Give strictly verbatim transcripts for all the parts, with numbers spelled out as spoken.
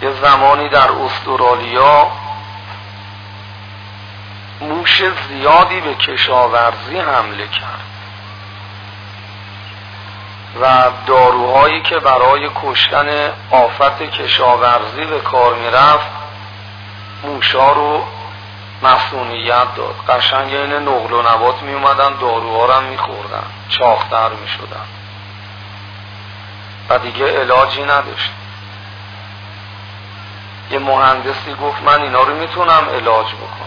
یه زمانی در استرالیا موش زیادی به کشاورزی حمله کرد و داروهایی که برای کشتن آفت کشاورزی به کار میرفت موشا رو مسئولیت داد. قشنگ این نقل و نبات می اومدن داروها رو هم می خوردن، چاق‌تر می شدن و دیگه علاجی نداشت. یه مهندسی گفت من اینا رو میتونم علاج بکنم.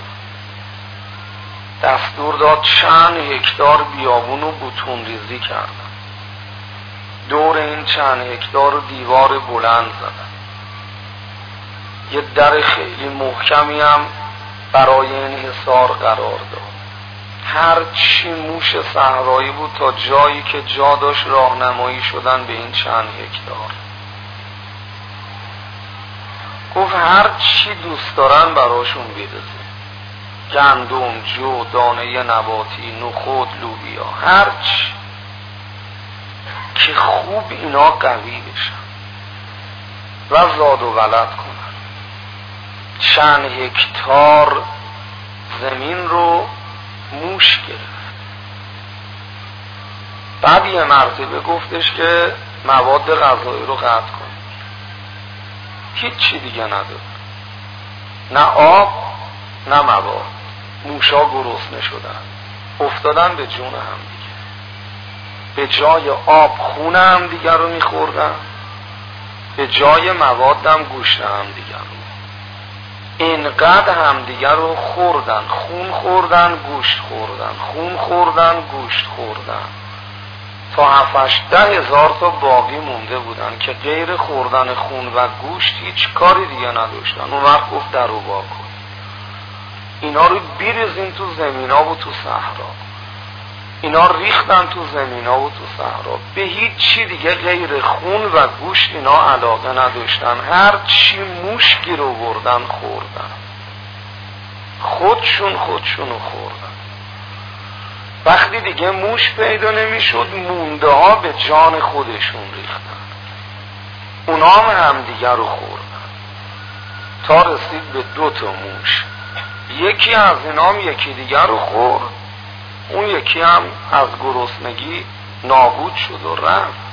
دستور داد چند هکتار بیابون رو بتون ریزی کردن، دور این چند هکتار رو دیوار بلند زدن، یه در خیلی محکمی هم برای این حصار قرار داد. هر چی موش صحرایی بود تا جایی که جا داشت راهنمایی شدن به این چند هکتار. گفت هر چی دوست دارن براشون بیرزه، گندم، جو، دانه نباتی، نخود، لوبیا، هر چی که خوب اینا قوی بشن و زاد و ولد کنن. چند هکتار زمین رو موش گرفت. بعد یه مرتبه گفتش که مواد غذایی رو قطع کن. هیچی دیگه نداره، نه آب نه مواد. موشا گرسنه شدن، افتادن به جون هم دیگه. به جای آب خون هم دیگه رو میخوردن، به جای مواد هم گوشت هم دیگه رو. اینقدر هم دیگه رو خوردن، خون خوردن، گوشت خوردن، خون خوردن، گوشت خوردن، تا هفتش ده هزار تا باقی مونده بودن که غیر خوردن خون و گوشت هیچ کاری دیگه نداشتن. اون وقت گفت در رو با کن، اینا رو بیریزین تو زمین ها و تو صحرا. اینا ریختن تو زمین ها و تو صحرا. به هیچ چی دیگه غیر خون و گوشت اینا علاقه نداشتن. هر چی موش گیر آوردن خوردن، خودشون خودشون رو خوردن. وقتی دیگه موش پیدا نمیشد، مونده ها به جان خودشون ریختن، اونا هم همدیگه رو خوردن تا رسید به دو تا موش. یکی از اینا هم یکی دیگر رو خورد، اون یکی هم از گرسنگی نابود شد و رفت.